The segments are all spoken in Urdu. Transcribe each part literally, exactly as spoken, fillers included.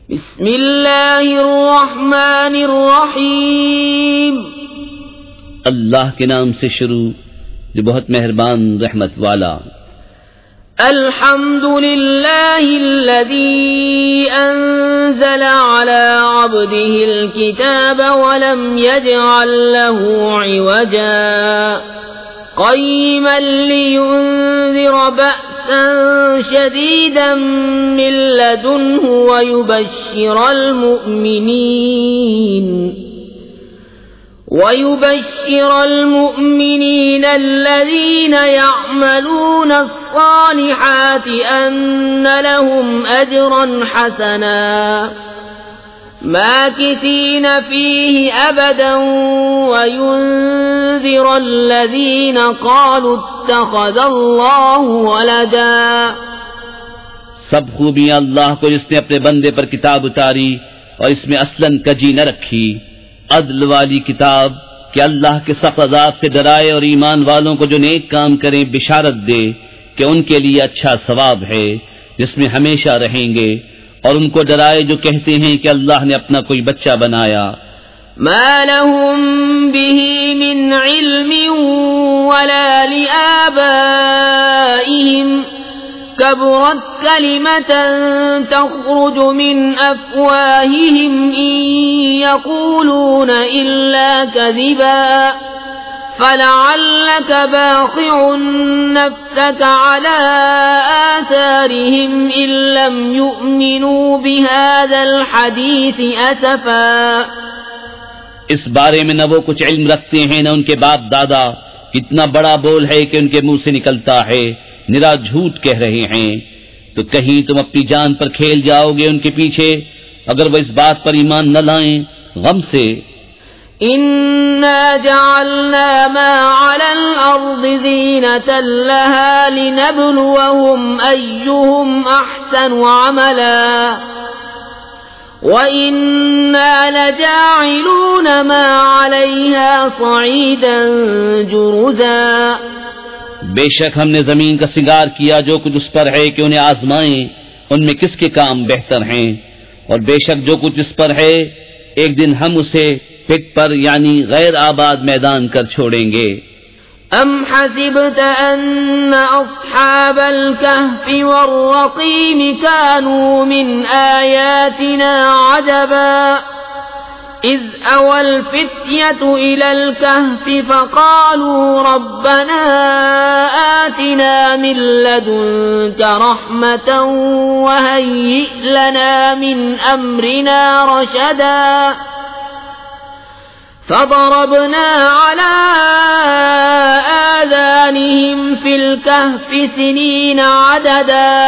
بسم اللہ الرحمن الرحیم، اللہ کے نام سے شروع جو بہت مہربان رحمت والا۔ الحمد للہ الذی انزل علی عبده الكتاب ولم يجعل له عوجا قیما لینذر بأسا شدیدا من لدنه ويبشر المؤمنین وَيُبَشِّرَ الْمُؤْمِنِينَ الَّذِينَ يَعْمَلُونَ الصَّالِحَاتِ أَنَّ لَهُمْ أَجْرًا حَسَنًا مَاكِثِينَ فِيهِ أَبَدًا وَيُنذِرَ الَّذِينَ قَالُوا اتَّخَذَ اللَّهُ وَلَدًا۔ سب خوبیاں اللہ کو جس نے اپنے بندے پر کتاب اتاری اور اس میں اصلاً کجی نہ رکھی، عدل والی کتاب کہ اللہ کے سخت عذاب سے ڈرائے اور ایمان والوں کو جو نیک کام کریں بشارت دے کہ ان کے لیے اچھا ثواب ہے جس میں ہمیشہ رہیں گے، اور ان کو ڈرائے جو کہتے ہیں کہ اللہ نے اپنا کوئی بچہ بنایا۔ ما لهم به من علم ولا لآبائهم كبرت كلمة تخرج من أفواههم إن يقولون إلا كذبا فلعلك باخع نفسك على آثارهم إن لم يؤمنوا بهذا الحديث أسفا۔ اس بارے میں نہ وہ کچھ علم رکھتے ہیں نہ ان کے باپ دادا، اتنا بڑا بول ہے کہ ان کے منہ سے نکلتا ہے، نرا جھوٹ کہہ رہے ہیں۔ تو کہیں تم اپنی جان پر کھیل جاؤ گے ان کے پیچھے اگر وہ اس بات پر ایمان نہ لائیں غم سے۔ اِنَّا جَعَلْنَا مَا عَلَى الْأَرْضِ زِينَةً لَهَا لِنَبْلُوَهُمْ أَيُّهُمْ أَحْسَنُ عَمَلًا وَإِنَّا لَجَاعِلُونَ مَا عَلَيْهَا صَعِيدًا جُرُزًا۔ بے شک ہم نے زمین کا سنگار کیا جو کچھ اس پر ہے کہ انہیں آزمائیں ان میں کس کے کام بہتر ہیں، اور بے شک جو کچھ اس پر ہے ایک دن ہم اسے پٹ پر یعنی غیر آباد میدان کر چھوڑیں گے۔ ام حسبت ان اصحاب الكهف والرقيم كانوا من آياتنا عجبا اذ اوى الفتية الى الكهف فقالوا ربنا آتنا من لدنك رحمة وهيئ لنا من امرنا رشدا فضربنا على آذانهم في الكهف سنين عددا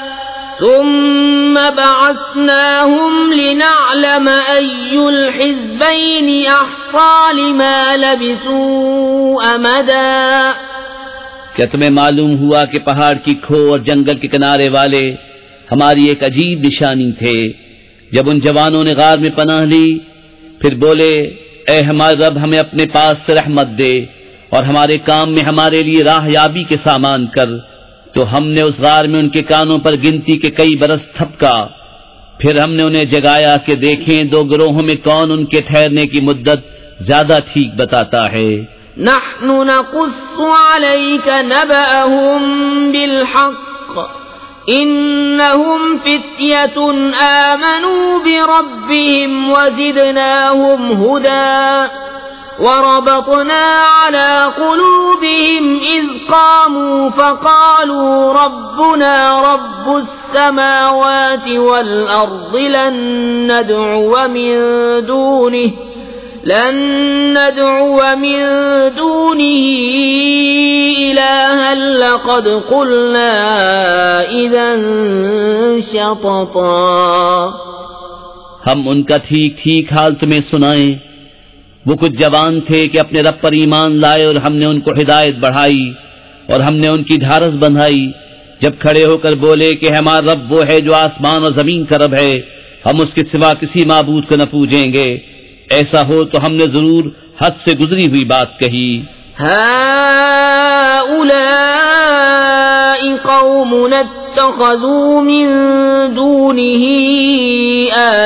ثم بعثناهم لنعلم أي الحزبين أحصى لما لبثوا أمدا۔ کیا تمہیں معلوم ہوا کہ پہاڑ کی کھو اور جنگل کے کنارے والے ہماری ایک عجیب نشانی تھے؟ جب ان جوانوں نے غار میں پناہ لی پھر بولے اے ہمارے رب ہمیں اپنے پاس سے رحمت دے اور ہمارے کام میں ہمارے لیے راہ یابی کے سامان کر، تو ہم نے اس غار میں ان کے کانوں پر گنتی کے کئی برس تھپکا، پھر ہم نے انہیں جگایا کہ دیکھیں دو گروہوں میں کون ان کے ٹھہرنے کی مدت زیادہ ٹھیک بتاتا ہے۔ نحن نقص عليك نبأهم بالحق انہم فتیۃ آمنوا بربهم وزدناهم هدى وربطنا على قلوبهم اذ قاموا فقالوا ربنا رب السماوات والارض لن ندعو من دونه لن ندعو من دونه إلها لقد قلنا إذا شططا۔ ہم ان کا ٹھیک ٹھیک حال تمہیں سنائیں، وہ کچھ جوان تھے کہ اپنے رب پر ایمان لائے اور ہم نے ان کو ہدایت بڑھائی اور ہم نے ان کی ڈھارس بندھائی، جب کھڑے ہو کر بولے کہ ہمارا رب وہ ہے جو آسمان اور زمین کا رب ہے، ہم اس کے سوا کسی معبود کو نہ پوجیں گے، ایسا ہو تو ہم نے ضرور حد سے گزری ہوئی بات کہی۔ هؤلاء قومنا اتخذوا من دونه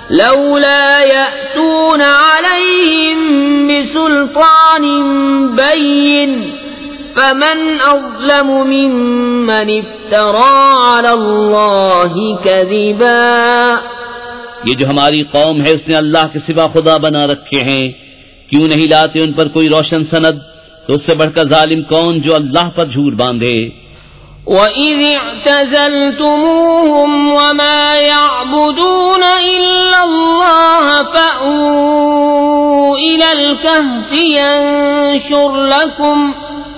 لولا يأتون عليهم بسلطان بين فمن أظلم ممن افترى على الله كذبا. یہ جو ہماری قوم ہے اس نے اللہ کے سوا خدا بنا رکھے ہیں، کیوں نہیں لاتے ان پر کوئی روشن سند؟ تو اس سے بڑھ کر ظالم کون جو اللہ پر جھوٹ باندھے. وَإِذِ اعْتَزَلْتُمُوهُمْ وَمَا يَعْبُدُونَ إِلَّا اللَّهَ فَأْوُوا إِلَى الْكَهْفِ يَنشُرْ لَكُمْ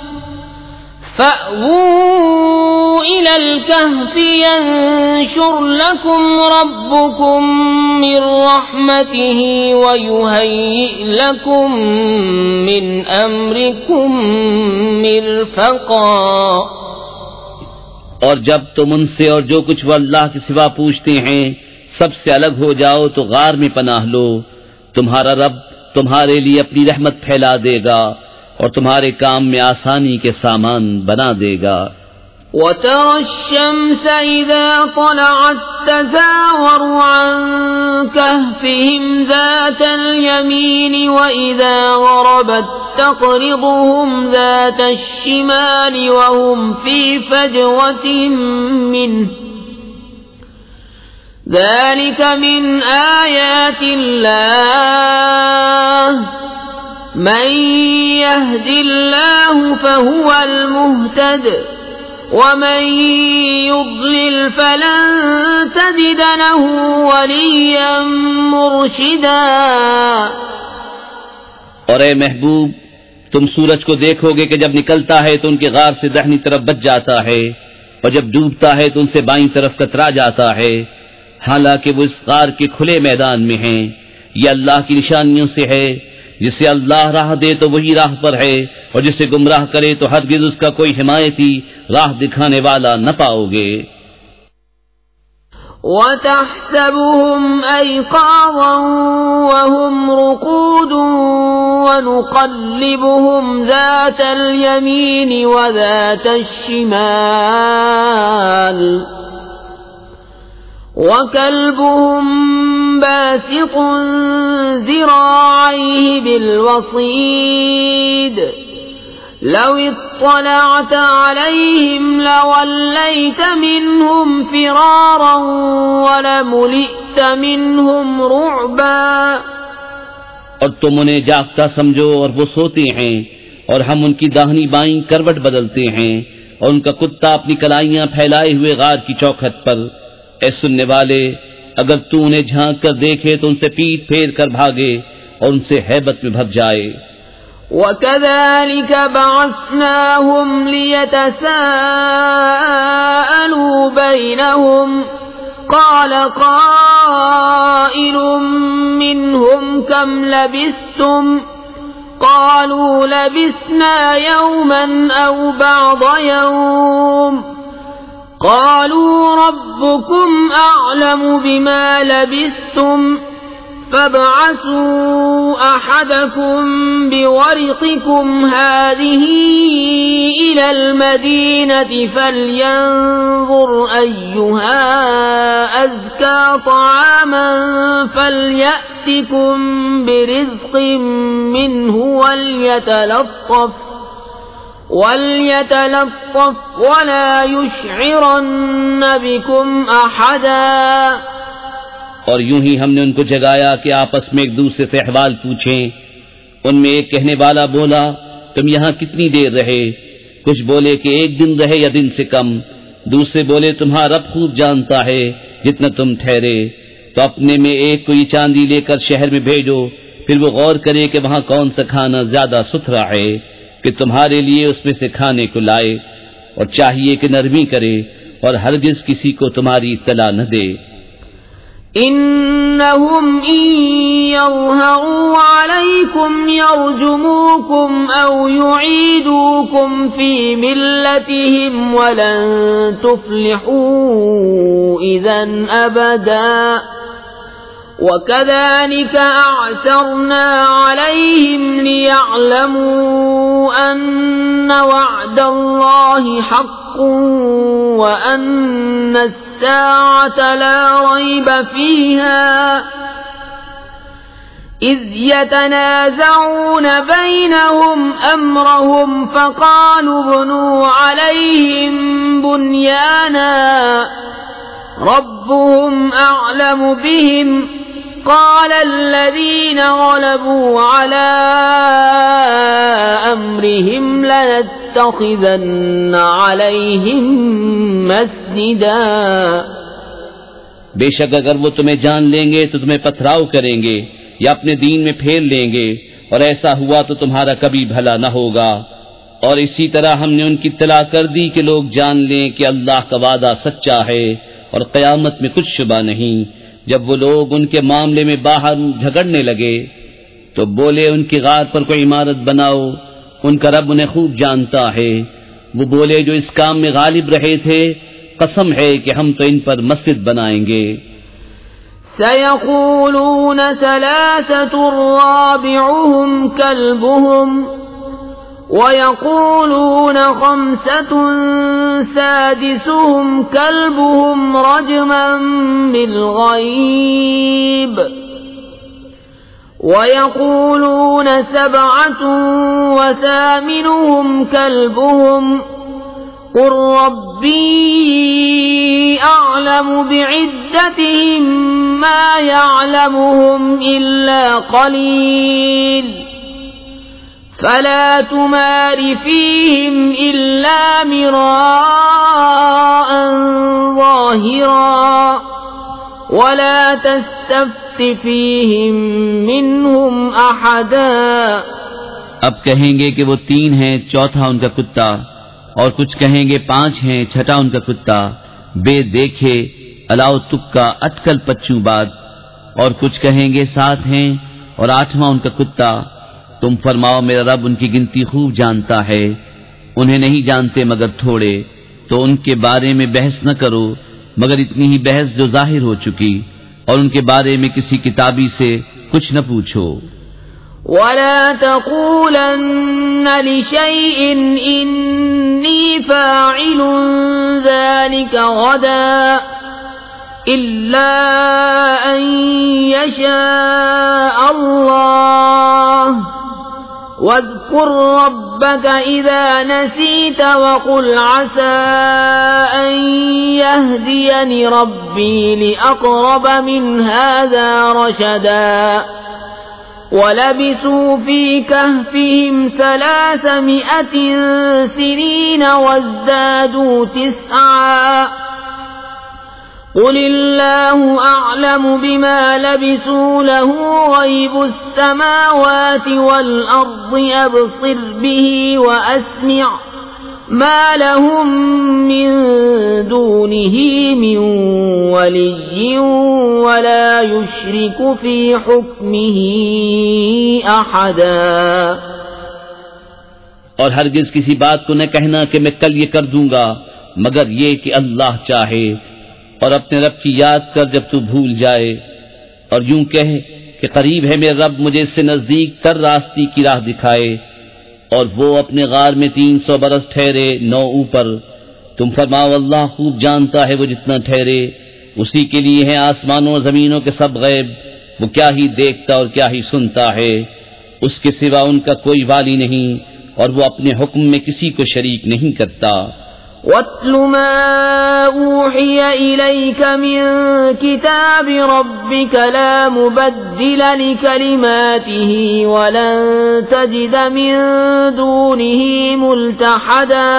فَأْوُوا إِلَى الْكَهْفِ يَنشُرْ لَكُمْ رَبُّكُمْ مِنْ رَحْمَتِهِ وَيُهَيِّئْ لَكُمْ مِنْ أَمْرِكُمْ مِرْفَقًا. اور جب تم ان سے اور جو کچھ وہ اللہ کے سوا پوچھتے ہیں سب سے الگ ہو جاؤ تو غار میں پناہ لو، تمہارا رب تمہارے لیے اپنی رحمت پھیلا دے گا اور تمہارے کام میں آسانی کے سامان بنا دے گا. وَتَرَى الشَّمْسَ إِذَا طَلَعَت تَّزَاوَرُ عَن كَهْفِهِمْ ذَاتَ الْيَمِينِ وَإِذَا غَرَبَت تَّقْرِضُهُمْ ذَاتَ الشِّمَالِ وَهُمْ فِي فَجْوَةٍ مِّنْهُ ذَلِكَ مِنْ آيَاتِ اللَّهِ من يهد الله فهو المهتد ومن يضلل فلن تجد له وليا مرشدا. اور اے محبوب تم سورج کو دیکھو گے کہ جب نکلتا ہے تو ان کے غار سے داہنی طرف بچ جاتا ہے اور جب ڈوبتا ہے تو ان سے بائیں طرف کترا جاتا ہے، حالانکہ وہ اس غار کے کھلے میدان میں ہیں. یہ اللہ کی نشانیوں سے ہے، جسے اللہ راہ دے تو وہی راہ پر ہے اور جسے گمراہ کرے تو ہرگز اس کا کوئی حمایتی راہ دکھانے والا نہ پاؤ گے. وَتَحْسَبُهُمْ أَيْقَاظًا وَهُمْ رُقُودٌ وَنُقَلِّبُهُمْ ذَاتَ الْيَمِينِ وَذَاتَ الشِّمَالِ وَكَلْبُهُمْ بَاسِطٌ ذِرَاعَيْهِ بِالْوَصِيدِ لَوِ اطَّلَعْتَ عَلَيْهِمْ لَوَلَّيْتَ مِنْهُمْ فِرَارًا وَلَمُلِئْتَ مِنْهُمْ رُعْبًا. اور تم انہیں جاگتا سمجھو اور وہ سوتے ہیں اور ہم ان کی داہنی بائیں کروٹ بدلتے ہیں اور ان کا کتا اپنی کلائیاں پھیلائے ہوئے غار کی چوکھٹ پر. اے سننے والے اگر تو انہیں جھانک کر دیکھے تو ان سے پیٹ پھیر کر بھاگے اور ان سے ہیبت میں بھگ جائے. وَكَذَلِكَ بَعَثْنَاهُمْ لِيَتَسَاءَلُوا بَيْنَهُمْ قَالَ قَائِلٌ مِّنْهُمْ كَمْ لَبِثْتُمْ قَالُوا لَبِثْنَا يَوْمًا أَوْ بَعْضَ يَوْمٍ قالوا ربكم أعلم بما لبثتم فابعثوا أحدكم بورقكم هذه إلى المدينة فلينظر أيها أزكى طعاما فليأتكم برزق منه وليتلطف وَلْيَتَلَطَّفْ وَلَا يُشْعِرَنَّ بِكُمْ أَحَدًا. اور یوں ہی ہم نے ان کو جگایا کہ آپس میں ایک دوسرے سے احوال پوچھیں. ان میں ایک کہنے والا بولا تم یہاں کتنی دیر رہے؟ کچھ بولے کہ ایک دن رہے یا دن سے کم. دوسرے بولے تمہارا رب خوب جانتا ہے جتنا تم ٹھہرے. تو اپنے میں ایک کو یہ چاندی لے کر شہر میں بھیجو، پھر وہ غور کرے کہ وہاں کون سا کھانا زیادہ ستھرا ہے کہ تمہارے لیے اس میں سے کھانے کو لائے، اور چاہیے کہ نرمی کرے اور ہرگز کسی کو تمہاری اطلاع نہ دے. انہم ان یظہروا علیکم یرجموکم او یعیدوکم فی ملتہم ولن تفلحوا اذن ابدا. وَكَذَلِكَ أَعْثَرْنَا عَلَيْهِمْ لِيَعْلَمُوا أَنَّ وَعْدَ اللَّهِ حَقٌّ وَأَنَّ السَّاعَةَ لَا رَيْبَ فِيهَا إذ يتنازعون بينهم أمرهم فقالوا ابنوا عليهم بنيانا ربهم أعلم بهم قال الذين غلبوا على أمرهم لنتخذن عليهم مسجدا. بے شک اگر وہ تمہیں جان لیں گے تو تمہیں پتھراؤ کریں گے یا اپنے دین میں پھیر لیں گے، اور ایسا ہوا تو تمہارا کبھی بھلا نہ ہوگا. اور اسی طرح ہم نے ان کی اطلاع کر دی کہ لوگ جان لیں کہ اللہ کا وعدہ سچا ہے اور قیامت میں کچھ شبہ نہیں. جب وہ لوگ ان کے معاملے میں باہر جھگڑنے لگے تو بولے ان کی غار پر کوئی عمارت بناؤ، ان کا رب انہیں خوب جانتا ہے. وہ بولے جو اس کام میں غالب رہے تھے، قسم ہے کہ ہم تو ان پر مسجد بنائیں گے. سيقولون ثلاثة رابعهم كلبهم ويقولون خمسة سادسهم كلبهم رجما بالغيب ويقولون سبعة وثامنهم كلبهم قل ربي أعلم بعدتهم ما يعلمهم إلا قليل فلا تمار فيهم إلا مراء ظاهرا ولا تستفت فيهم منهم أحدا. اب کہیں گے کہ وہ تین ہیں، چوتھا ان کا کتا، اور کچھ کہیں گے پانچ ہیں، چھٹا ان کا کتا، بے دیکھے الاؤ تکا اٹکل پچو بات، اور کچھ کہیں گے سات ہیں اور آٹھواں ان کا کتا. تم فرماؤ میرا رب ان کی گنتی خوب جانتا ہے، انہیں نہیں جانتے مگر تھوڑے، تو ان کے بارے میں بحث نہ کرو مگر اتنی ہی بحث جو ظاہر ہو چکی، اور ان کے بارے میں کسی کتابی سے کچھ نہ پوچھو. ولا تقولن لشيء إني فاعل ذلك غدا إلا أن يشاء الله واذكر ربك إذا نسيت وقل عسى أن يهديني ربي لأقرب من هذا رشدا. وَلَبِثُوا فِي كَهْفِهِمْ ثَلَاثَمِائَةٍ سِنِينَ وَازْدَادُوا تِسْعًا قُلِ اللَّهُ أَعْلَمُ بِمَا لَبِثُوا لَهُ غَيْبُ السَّمَاوَاتِ وَالْأَرْضِ أَبْصِرْ بِهِ وَأَسْمِعْ ما لهم من دونه من ولي ولا يشرك في حكمه أحدا. اور ہرگز کسی بات کو نہ کہنا کہ میں کل یہ کر دوں گا مگر یہ کہ اللہ چاہے، اور اپنے رب کی یاد کر جب تو بھول جائے، اور یوں کہے کہ قریب ہے میرا رب مجھے اس سے نزدیک تر راستی کی راہ دکھائے، اور وہ اپنے غار میں تین سو برس ٹھہرے نو اوپر. تم فرماؤ اللہ خوب جانتا ہے وہ جتنا ٹھہرے، اسی کے لیے ہیں آسمانوں اور زمینوں کے سب غیب، وہ کیا ہی دیکھتا اور کیا ہی سنتا ہے، اس کے سوا ان کا کوئی والی نہیں، اور وہ اپنے حکم میں کسی کو شریک نہیں کرتا. وَاتْلُ مَا أُوحِيَ إِلَيْكَ مِن كِتَابِ رَبِّكَ لَا مُبَدِّلَ لِكَلِمَاتِهِ وَلَن تَجِدَ مِن دُونِهِ مُلْتَحَدًا.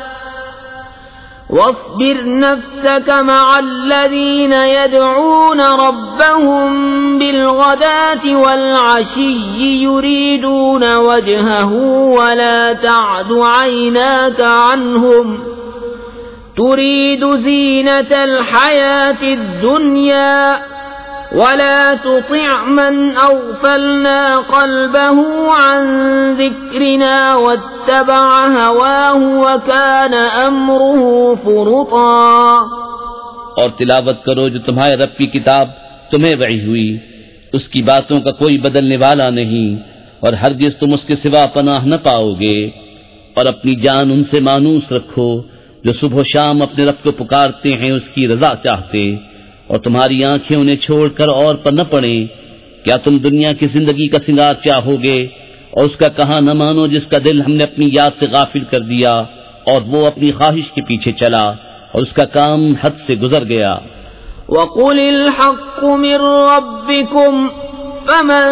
وَاصْبِرْ نَفْسَكَ مَعَ الَّذِينَ يَدْعُونَ رَبَّهُم بِالْغَدَاةِ وَالْعَشِيِّ يُرِيدُونَ وَجْهَهُ وَلَا تَعْدُ عَيْنَاكَ عَنْهُمْ تُرِيدُ زِينَةَ الْحَيَاةِ الدُّنْيَا وَلَا تُطِعْ مَنْ أَغْفَلْنَا قَلْبَهُ عَنْ ذِكْرِنَا وَاتَّبَعَ هَوَاهُ وَكَانَ أَمْرُهُ فُرُطًا. اور تلاوت کرو جو تمہارے رب کی کتاب تمہیں وحی ہوئی، اس کی باتوں کا کوئی بدلنے والا نہیں، اور ہرگز تم اس کے سوا پناہ نہ پاؤ گے. اور اپنی جان ان سے مانوس رکھو جو صبح و شام اپنے رب کو پکارتے ہیں اس کی رضا چاہتے، اور تمہاری آنکھیں انہیں چھوڑ کر اور پر نہ پڑیں، کیا تم دنیا کی زندگی کا سنگار چاہو گے اور اس کا کہاں نہ مانو جس کا دل ہم نے اپنی یاد سے غافل کر دیا اور وہ اپنی خواہش کے پیچھے چلا اور اس کا کام حد سے گزر گیا۔ وَقُلِ الْحَقُّ مِنْ رَبِّكُمْ فَمَنْ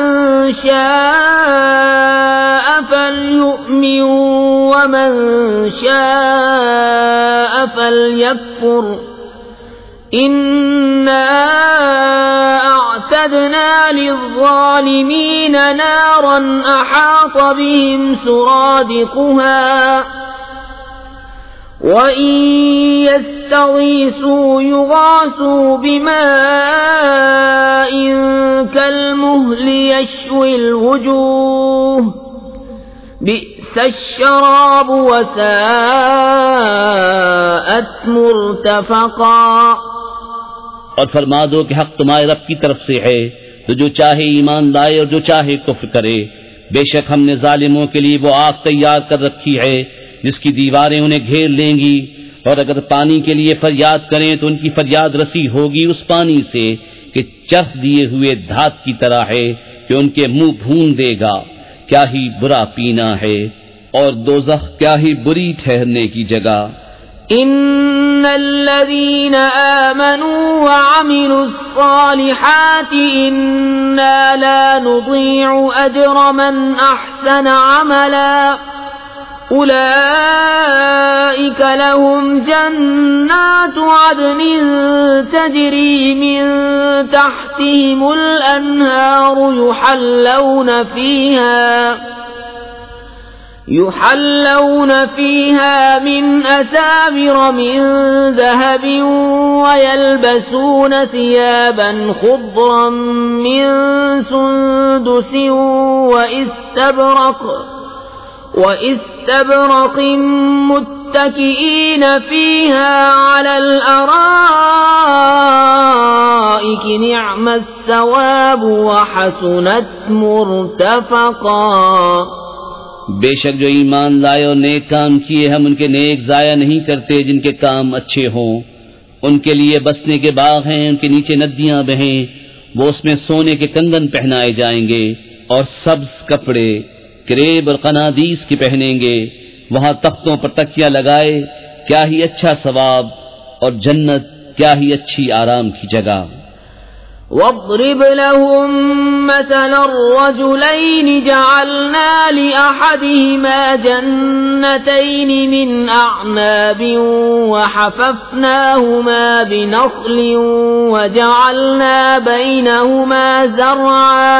شَاءَ فَلْيُؤْمِنْ وَمَنْ شَاءَ فَلْيَكْفُرْ إِنَّا أَعْتَدْنَا لِلظَّالِمِينَ نَارًا أَحَاطَ بِهِمْ سُرَادِقُهَا وَإِنْ يَسْتَغِيثُوا يُغَاثُوا بِمَاءٍ كَالْمُهْلِ يَشْوِي الْوُجُوهَ بِئْسَ الشَّرَابُ وَسَاءَتْ مُرْتَفَقًا۔ اور فرما دو کہ حق تمہارے رب کی طرف سے ہے، تو جو چاہے ایمان لائے اور جو چاہے کفر کرے۔ بے شک ہم نے ظالموں کے لیے وہ آگ تیار کر رکھی ہے جس کی دیواریں انہیں گھیر لیں گی، اور اگر پانی کے لیے فریاد کریں تو ان کی فریاد رسی ہوگی اس پانی سے کہ چرخ دیے ہوئے دھات کی طرح ہے کہ ان کے منہ بھون دے گا۔ کیا ہی برا پینا ہے، اور دوزخ کیا ہی بری ٹھہرنے کی جگہ۔ ان الذين آمنوا وعملوا الصالحات انا لا نضيع اجر من احسن عملا اولئك لهم جنات عدن تجري من تحتهم الانهار يحلون فيها يحلون فيها من أساور من ذهب ويلبسون ثيابا خضرا من سندس وإستبرق وإستبرق متكئين فيها على الأرائك نعم الثواب وحسنت مرتفقا۔ بے شک جو ایمان لائے اور نیک کام کیے ہم ان کے نیک ضائع نہیں کرتے جن کے کام اچھے ہوں۔ ان کے لیے بسنے کے باغ ہیں، ان کے نیچے ندیاں بہیں، وہ اس میں سونے کے کنگن پہنائے جائیں گے اور سبز کپڑے کریب اور قنادیس کے پہنیں گے، وہاں تختوں پر تکیاں لگائے، کیا ہی اچھا ثواب، اور جنت کیا ہی اچھی آرام کی جگہ۔ واضرب لهم مثل الرجلين جعلنا لأحدهما جنتين من أعناب وحففناهما بنخل وجعلنا بينهما زرعا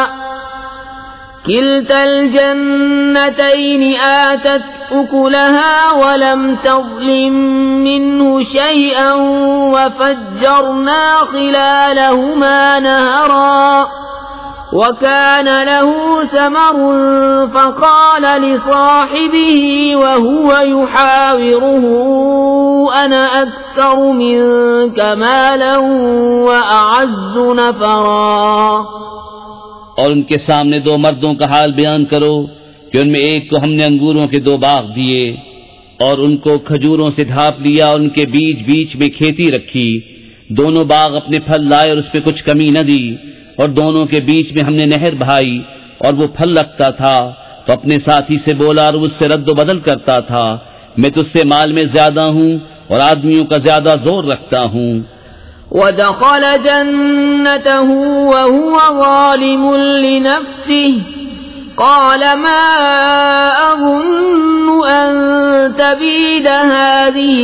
كلتا الجنتين آتت أكلها ولم تظلم منه شيئا وفجرنا خلالهما نهرا وكان له ثمر فقال لصاحبه وهو يحاوره أنا أكثر منك مالا وأعز نفرا۔ اور ان کے سامنے دو مردوں کا حال بیان کرو کہ ان میں ایک کو ہم نے انگوروں کے دو باغ دیے اور ان کو کھجوروں سے ڈھانپ لیا اور ان کے بیچ بیچ میں کھیتی رکھی، دونوں باغ اپنے پھل لائے اور اس پہ کچھ کمی نہ دی، اور دونوں کے بیچ میں ہم نے نہر بہائی اور وہ پھل رکھتا تھا تو اپنے ساتھی سے بولا اور اس سے رد و بدل کرتا تھا، میں تجھ سے مال میں زیادہ ہوں اور آدمیوں کا زیادہ زور رکھتا ہوں۔ ودخل جنته وهو ظالم لنفسه قال ما أظن أن تبيد هذه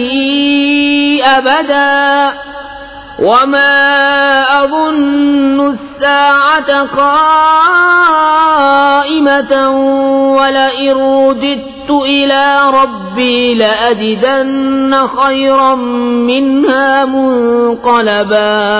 أبدا وما أظن الساعة قائمة ولئن رددت إلى ربي لأجدن خيرا منها منقلبا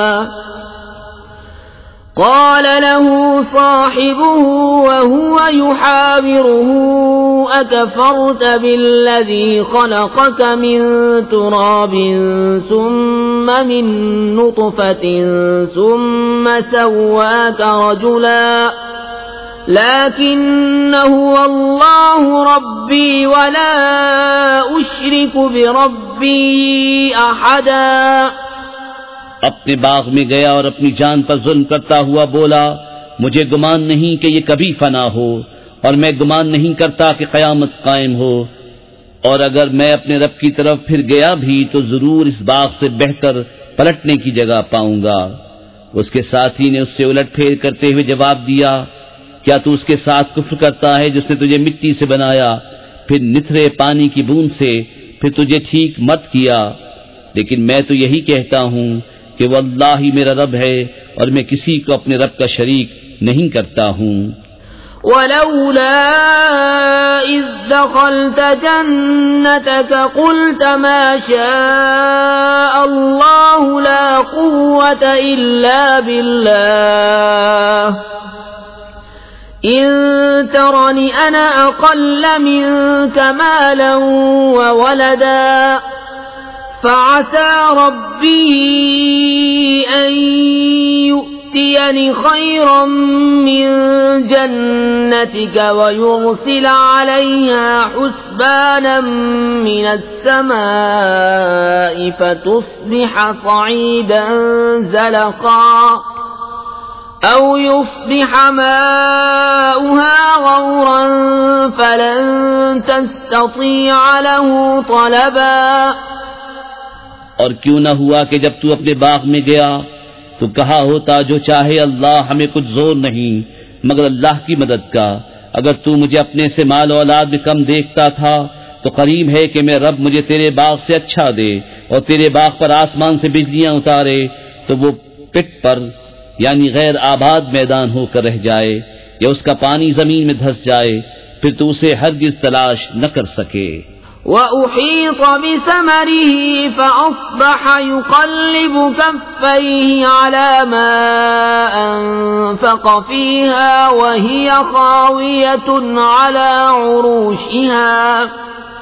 قال له صاحبه وهو يحاوره أكفرت بالذي خلقك من تراب ثم من نطفة ثم سواك رجلا لكن هو الله ربي ولا أشرك بربي أحدا۔ اپنے باغ میں گیا اور اپنی جان پر ظلم کرتا ہوا بولا مجھے گمان نہیں کہ یہ کبھی فنا ہو، اور میں گمان نہیں کرتا کہ قیامت قائم ہو، اور اگر میں اپنے رب کی طرف پھر گیا بھی تو ضرور اس باغ سے بہتر پلٹنے کی جگہ پاؤں گا۔ اس کے ساتھی نے اس سے الٹ پھیر کرتے ہوئے جواب دیا، کیا تو اس کے ساتھ کفر کرتا ہے جس نے تجھے مٹی سے بنایا، پھر نتھرے پانی کی بوند سے، پھر تجھے ٹھیک مت کیا؟ لیکن میں تو یہی کہتا ہوں کہ وہ اللہ ہی میرا رب ہے، اور میں کسی کو اپنے رب کا شریک نہیں کرتا ہوں۔ ولولا إذ دخلت جنتك قلت ما شاء الله لا قوة إلا بالله إن ترني أنا أقل منك مالا وولدا فعسى ربي أن يؤتيني خيرا من جنتك ويرسل عليها حسبانا من السماء فتصبح صعيدا زلقا أو يصبح ماؤها غورا فلن تستطيع له طلبا۔ اور کیوں نہ ہوا کہ جب تو اپنے باغ میں گیا تو کہا ہوتا جو چاہے اللہ، ہمیں کچھ زور نہیں مگر اللہ کی مدد کا۔ اگر تو مجھے اپنے سے مال و اولاد میں کم دیکھتا تھا تو قریب ہے کہ میں رب مجھے تیرے باغ سے اچھا دے اور تیرے باغ پر آسمان سے بجلیاں اتارے تو وہ پٹ پر یعنی غیر آباد میدان ہو کر رہ جائے، یا اس کا پانی زمین میں دھس جائے، پھر تو اسے ہرگز تلاش نہ کر سکے۔ وَأُحِيطَ بِثَمَرِهِ فَأَصْبَحَ يُقَلِّبُ كَفَّيْهِ عَلَى مَا أَنفَقَ فِيهَا وَهِيَ خَاوِيَةٌ عَلَى عُرُوشِهَا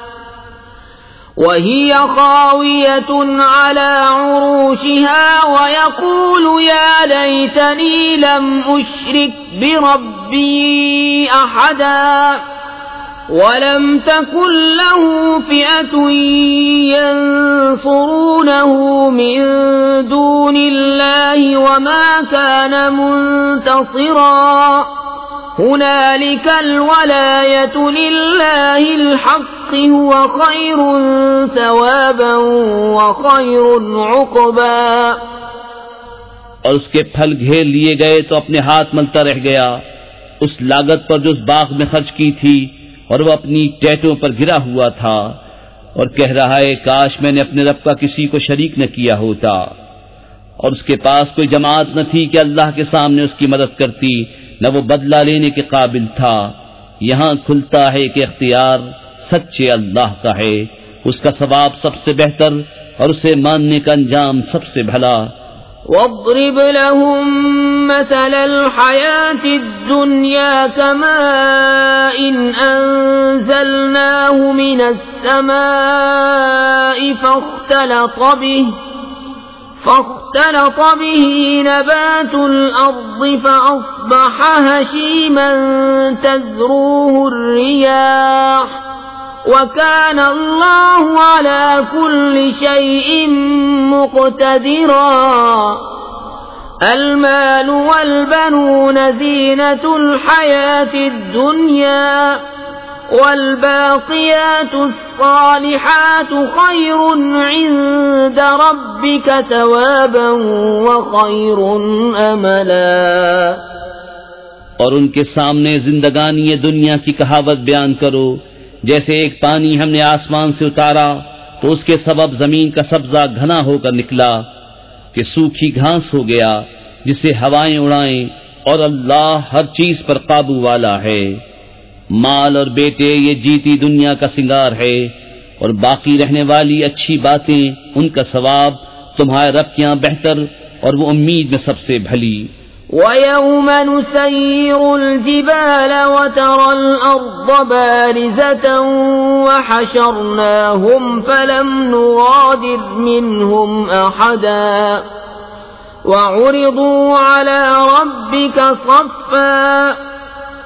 وَهِيَ خَاوِيَةٌ عَلَى عُرُوشِهَا وَيَقُولُ يَا لَيْتَنِي لَمْ أُشْرِكْ بِرَبِّي أَحَدًا وَلَمْ تَكُنْ لَهُ فِئَةٌ يَنصُرُونَهُ مِنْ دُونِ اللَّهِ وَمَا كَانَ مُنْتَصِرًا هُنَالِكَ الْوَلَايَةُ لِلَّهِ الْحَقِّ هُوَ خَيْرٌ ثَوَابًا وَخَيْرٌ عُقْبًا۔ اور اس کے پھل گھیر لیے گئے تو اپنے ہاتھ ملتا رہ گیا اس لاگت پر جو اس باغ میں خرچ کی تھی، اور وہ اپنی ٹیٹوں پر گرا ہوا تھا اور کہہ رہا ہے کاش میں نے اپنے رب کا کسی کو شریک نہ کیا ہوتا، اور اس کے پاس کوئی جماعت نہ تھی کہ اللہ کے سامنے اس کی مدد کرتی، نہ وہ بدلہ لینے کے قابل تھا۔ یہاں کھلتا ہے کہ اختیار سچے اللہ کا ہے، اس کا ثواب سب سے بہتر اور اسے ماننے کا انجام سب سے بھلا۔ واضرب لهم مثل الحياة الدنيا كماء أنزلناه من السماء فاختلط به فاختلط به نبات الأرض فأصبح هشيما تذروه الرياح وَكَانَ اللَّهُ عَلَى كُلِّ شَيْءٍ مُقْتَدِرًا۔ الْمَالُ وَالْبَنُونَ زِينَةُ الْحَيَاةِ الدُّنْيَا وَالْبَاقِيَاتُ الصَّالِحَاتُ خَيْرٌ عِندَ رَبِّكَ ثَوَابًا وَخَيْرٌ أَمَلًا۔ اور ان کے سامنے زندگانی دنیا کی کہاوت بیان کرو، جیسے ایک پانی ہم نے آسمان سے اتارا تو اس کے سبب زمین کا سبزہ گھنا ہو کر نکلا کہ سوکھی گھاس ہو گیا جسے ہوائیں اڑائیں، اور اللہ ہر چیز پر قابو والا ہے۔ مال اور بیٹے یہ جیتی دنیا کا سنگار ہے، اور باقی رہنے والی اچھی باتیں ان کا ثواب تمہارے رب کے یہاں بہتر اور وہ امید میں سب سے بھلی۔ وَيَوْمَ نُسَيِّرُ الْجِبَالَ وَتَرَى الْأَرْضَ بَارِزَةً وَحَشَرْنَاهُمْ فَلَمْ نُغَادِرْ مِنْهُمْ أَحَدًا وَعُرِضُوا عَلَى رَبِّكَ صَفًّا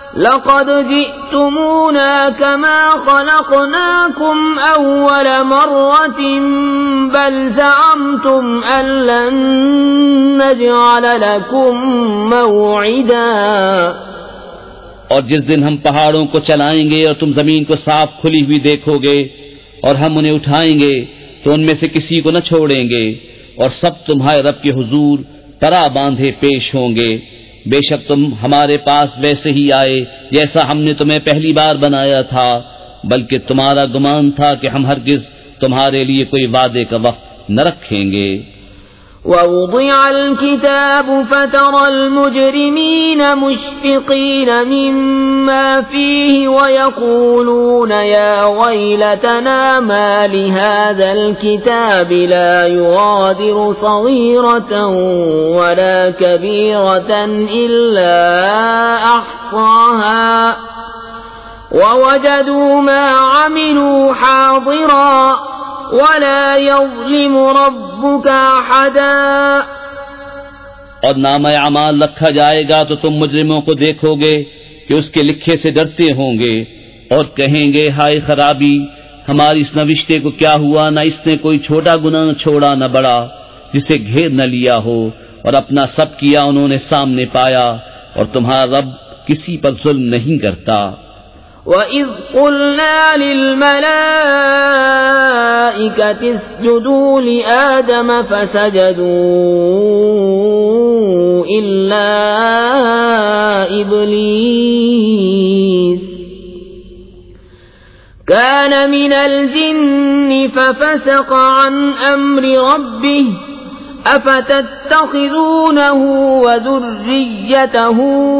لقد جئتمونا كما خلقناكم أول مرة بل زعمتم أن لن نجعل لكم موعدا. اور جس دن ہم پہاڑوں کو چلائیں گے اور تم زمین کو صاف کھلی ہوئی دیکھو گے اور ہم انہیں اٹھائیں گے تو ان میں سے کسی کو نہ چھوڑیں گے اور سب تمہارے رب کے حضور پرا باندھے پیش ہوں گے. بے شک تم ہمارے پاس ویسے ہی آئے جیسا ہم نے تمہیں پہلی بار بنایا تھا، بلکہ تمہارا گمان تھا کہ ہم ہرگز تمہارے لیے کوئی وعدے کا وقت نہ رکھیں گے. ووضع الكتاب فترى المجرمين مشفقين مما فيه ويقولون يا ويلتنا ما لهذا الكتاب لا يغادر صغيرة ولا كبيرة إلا أحصاها ووجدوا ما عملوا حاضرا ولا يظلم ربك احدا. اور نامہ اعمال رکھا جائے گا تو تم مجرموں کو دیکھو گے کہ اس کے لکھے سے ڈرتے ہوں گے اور کہیں گے ہائے خرابی ہماری اس نوشتے کو کیا ہوا، نہ اس نے کوئی چھوٹا گناہ چھوڑا نہ بڑا جسے گھیر نہ لیا ہو، اور اپنا سب کیا انہوں نے سامنے پایا اور تمہارا رب کسی پر ظلم نہیں کرتا. وَإِذْ قُلْنَا لِلْمَلَائِكَةِ اسْجُدُوا لِآدَمَ فَسَجَدُوا إِلَّا إِبْلِيسَ كَانَ مِنَ الْجِنِّ فَفَسَقَ عَنْ أَمْرِ رَبِّهِ أَفَتَتَّخِذُونَهُ وَذُرِّيَّتَهُ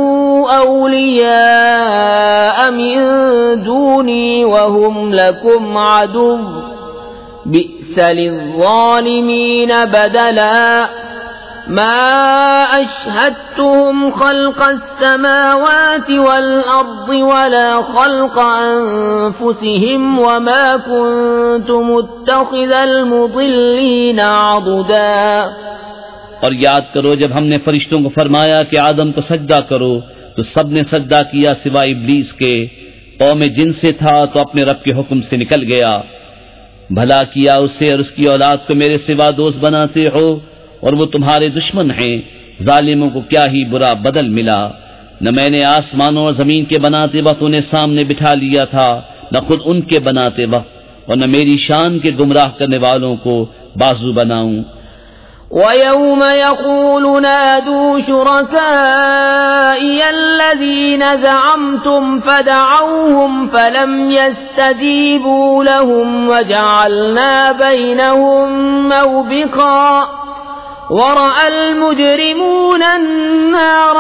أَوْلِيَاءَ مِن دُونِي وَهُمْ لَكُمْ عَدُوٌّ بِئْسَ لِلظَّالِمِينَ بَدَلًا. مَا أَشْهَدتُّهُمْ خَلْقَ السَّمَاوَاتِ وَالْأَرْضِ وَلَا خَلْقَ أَنفُسِهِمْ وَمَا كُنتُ مُتَّخِذَ الْمُضِلِّينَ عَضُدًا. اور یاد کرو جب ہم نے فرشتوں کو فرمایا کہ آدم کو سجدہ کرو تو سب نے سجدہ کیا سوائے ابلیس کے. قوم جن سے تھا تو اپنے رب کے حکم سے نکل گیا. بھلا کیا اسے اور اس کی اولاد کو میرے سوا دوست بناتے ہو اور وہ تمہارے دشمن ہیں. ظالموں کو کیا ہی برا بدل ملا. نہ میں نے آسمانوں اور زمین کے بناتے وقت انہیں سامنے بٹھا لیا تھا، نہ خود ان کے بناتے وقت، اور نہ میری شان کے گمراہ کرنے والوں کو بازو بناؤں. وَيَوْمَ يَقُولُ نَادُوا شُرَكَائِيَ الَّذِينَ زَعَمْتُمْ فَدَعَوْهُمْ فَلَمْ يَسْتَجِيبُوا لَهُمْ وَجَعَلْنَا بَيْنَهُمْ مَوْبِقًا. وَرَأَى الْمُجْرِمُونَ النَّارَ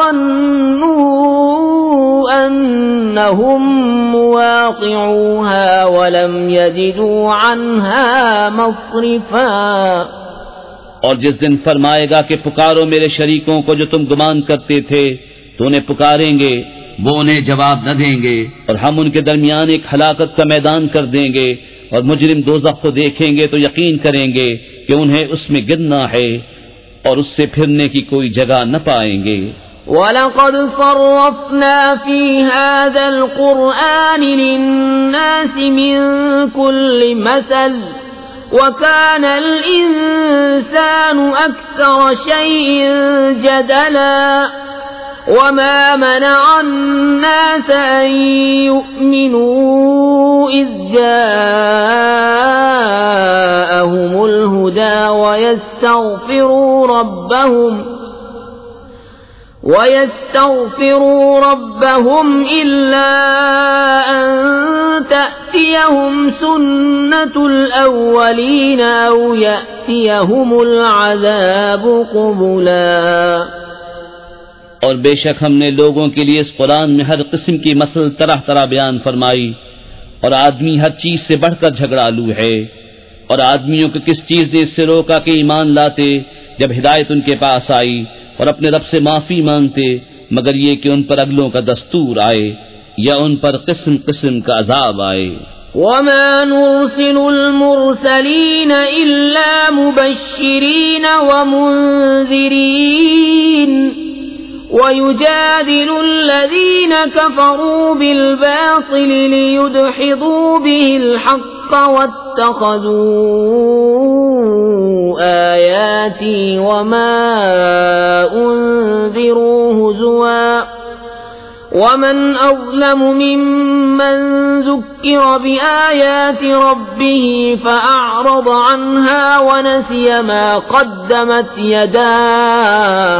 فَظَنُّوا أَنَّهُمْ مُوَاقِعُوهَا وَلَمْ يَجِدُوا عَنْهَا مَصْرِفًا. اور جس دن فرمائے گا کہ پکارو میرے شریکوں کو جو تم گمان کرتے تھے تو انہیں پکاریں گے، وہ انہیں جواب نہ دیں گے، اور ہم ان کے درمیان ایک ہلاکت کا میدان کر دیں گے، اور مجرم دوزخ کو دیکھیں گے تو یقین کریں گے کہ انہیں اس میں گرنا ہے اور اس سے پھرنے کی کوئی جگہ نہ پائیں گے. وَلَقَدْ صَرَّفْنَا فِي هَذَا الْقُرْآنِ لِلنَّاسِ مِنْ كُلِّ مَثَلٍ وَكَانَ الْإِنسَانُ أَكْثَرَ شَيْءٍ جَدَلًا. وَمَا مَنَعَ النَّاسَ أَن يُؤْمِنُوا إِذْ جَاءَهُمُ الْهُدَى وَيَسْتَغْفِرُوا رَبَّهُمْ وَيَسْتَغْفِرُوا رَبَّهُمْ إِلَّا أَن تَأْتِيَهُمْ سُنَّةُ الْأَوَّلِينَ أَوْ يَأْتِيَهُمُ الْعَذَابُ قُبُلًا. اور بے شک ہم نے لوگوں کے لیے اس قرآن میں ہر قسم کی مسل طرح طرح بیان فرمائی، اور آدمی ہر چیز سے بڑھ کر جھگڑالو ہے. اور آدمیوں کو کس چیز نے اس سے روکا کہ ایمان لاتے جب ہدایت ان کے پاس آئی اور اپنے رب سے معافی مانگتے، مگر یہ کہ ان پر اگلوں کا دستور آئے یا ان پر قسم قسم کا عذاب آئے. وَمَا نُرْسِلُ الْمُرْسَلِينَ إِلَّا مُبَشِّرِينَ وَمُنذِرِينَ وَيُجَادِلُ الَّذِينَ كَفَرُوا بِالْبَاطِلِ لِيُدْحِضُوا بِهِ الْحَقَّ وَاتَّخَذُوا آيَاتِي وَمَا أُنذِرُوا هُزُوًا وَمَنْ أَظْلَمُ مِمَّنْ ذُكِّرَ بِآيَاتِ رَبِّهِ فَأَعْرَضَ عَنْهَا وَنَسِيَ مَا قَدَّمَتْ يَدَاهُ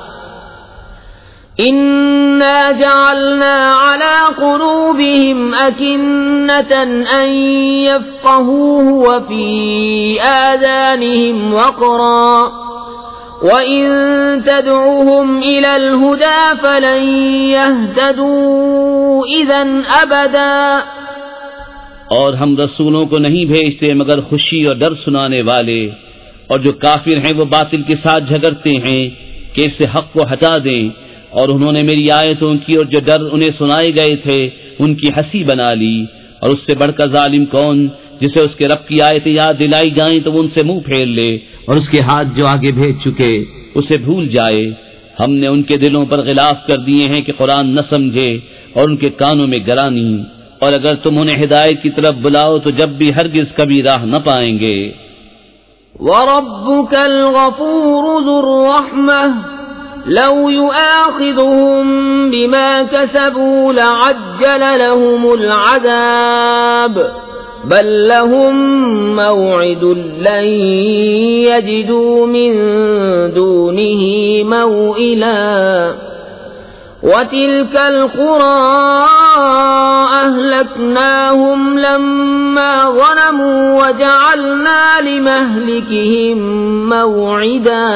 إِنَّا جَعَلْنَا عَلَى قُلُوبِهِمْ أَكِنَّةً أَن يَفْقَهُوهُ وَفِي آذَانِهِمْ وَقْرًا وَإِن تَدْعُهُمْ إِلَى الْهُدَى فَلَن يَهْتَدُوا إِذًا أَبَدًا۔ اور ہم رسولوں کو نہیں بھیجتے مگر خوشی اور ڈر سنانے والے، اور جو کافر ہیں وہ باطل کے ساتھ جھگڑتے ہیں کہ اس سے حق کو ہٹا دیں، اور انہوں نے میری آیتوں کی اور جو ڈر انہیں سنائے گئے تھے ان کی ہنسی بنا لی۔ اور اس سے بڑھ کر ظالم کون جسے اس کے رب کی آیتیں یاد دلائی جائیں تو وہ ان سے منہ پھیر لے، اور اس کے ہاتھ جو آگے بھیج چکے اسے بھول جائے۔ ہم نے ان کے دلوں پر غلاف کر دیے ہیں کہ قرآن نہ سمجھے، اور ان کے کانوں میں گرانی، اور اگر تم انہیں ہدایت کی طرف بلاؤ تو جب بھی ہرگز کبھی راہ نہ پائیں گے۔ وَرَبُّكَ الْغَفُورُ ذُو الرَّحْمَةِ لَوْ يُؤَاخِذُهُم بِمَا كَسَبُوا لَعَجَّلَ لَهُمُ الْعَذَابَ بَل لَّهُم مَّوْعِدٌ لَّن يَجِدُوا مِن دُونِهِ مَوْئِلًا وَتِلْكَ الْقُرَىٰ أَهْلَكْنَاهُمْ لَمَّا ظَلَمُوا وَجَعَلْنَا لِمَهْلِكِهِم مَّوْعِدًا۔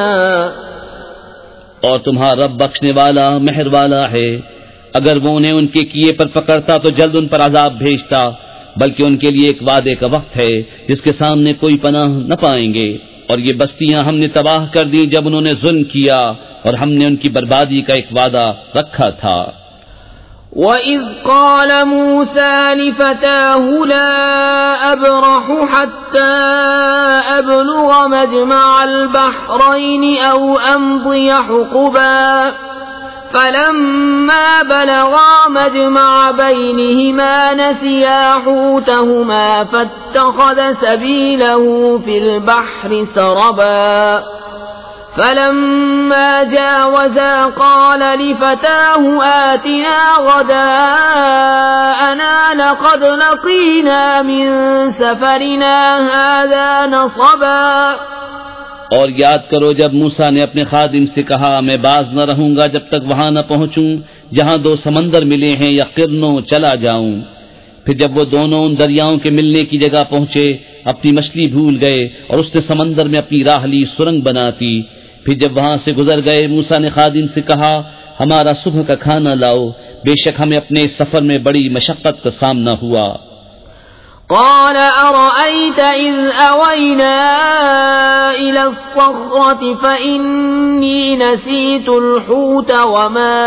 اور تمہارا رب بخشنے والا مہر والا ہے، اگر وہ انہیں ان کے کیے پر پکڑتا تو جلد ان پر عذاب بھیجتا، بلکہ ان کے لیے ایک وعدے کا وقت ہے جس کے سامنے کوئی پناہ نہ پائیں گے۔ اور یہ بستیاں ہم نے تباہ کر دی جب انہوں نے ظلم کیا، اور ہم نے ان کی بربادی کا ایک وعدہ رکھا تھا۔ وَإِذْ قَالَ مُوسَى لِفَتَاهُ لَا أَبْرَحُ حَتَّى أَبْلُغَ مَجْمَعَ الْبَحْرَيْنِ أَوْ أَمْضِيَ حُقُبًا فَلَمَّا بَلَغَا مَجْمَعَ بَيْنِهِمَا نَسِيَا حُوتَهُمَا فَاتَّخَذَ سَبِيلَهُ فِي الْبَحْرِ سَرَبًا فَلَمَّا جَاوَزَا قَالَ لِفَتَاهُ آتِنَا غَدَاءَنَا لَقَدْ لَقِينَا مِن سَفَرِنَا هَٰذَا نَصَبًا۔ اور یاد کرو جب موسیٰ نے اپنے خادم سے کہا میں باز نہ رہوں گا جب تک وہاں نہ پہنچوں جہاں دو سمندر ملے ہیں یا قرنوں چلا جاؤں۔ پھر جب وہ دونوں ان دریاؤں کے ملنے کی جگہ پہنچے اپنی مچھلی بھول گئے اور اس نے سمندر میں اپنی راہ لی سرنگ بناتی۔ پھر جب وہاں سے گزر گئے موسیٰ نے خادم سے کہا ہمارا صبح کا کھانا لاؤ، بے شک ہمیں اپنے سفر میں بڑی مشقت کا سامنا ہوا۔ قال أرأيت إذ أوينا إلى الصخرة فإني نسيت الحوت وما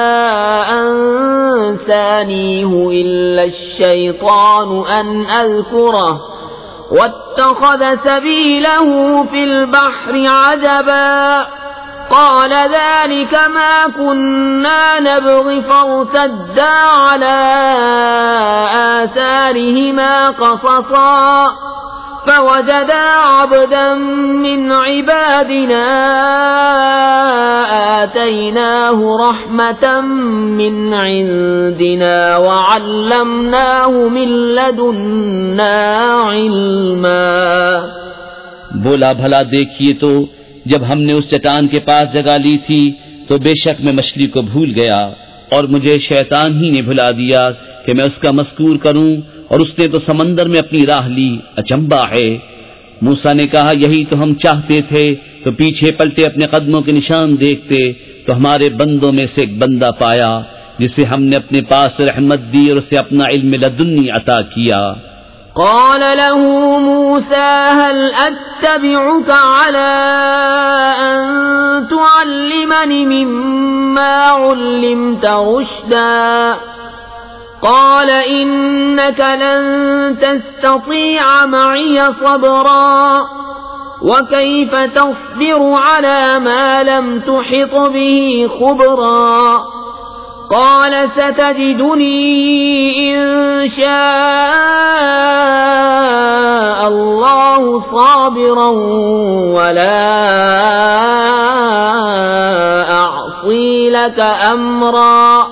أنسانيه إلا الشيطان أن أذكره واتخذ سبيله في البحر عجبا قال ذلك ما كنا نبغي فارتدا على آثارهما قصصا فوجدا عبدا من عبادنا آتيناه رحمة من عندنا وعلمناه من لدنا علما۔ بولا بھلا دیکھیے تو جب ہم نے اس چٹان کے پاس جگہ لی تھی تو بے شک میں مچھلی کو بھول گیا اور مجھے شیطان ہی نے بھلا دیا کہ میں اس کا مذکور کروں، اور اس نے تو سمندر میں اپنی راہ لی، اچنبا ہے۔ موسیٰ نے کہا یہی تو ہم چاہتے تھے، تو پیچھے پلٹے اپنے قدموں کے نشان دیکھتے تو ہمارے بندوں میں سے ایک بندہ پایا جسے ہم نے اپنے پاس رحمت دی اور اسے اپنا علم لدنی عطا کیا۔ قال له موسى هل أتبعك على أن تعلمني مما علمت رشدا قال إنك لن تستطيع معي صبرا وكيف تصبر على ما لم تحط به خبرا قال ستجدني إن شاء الله صابرا ولا أعصي لك أمرا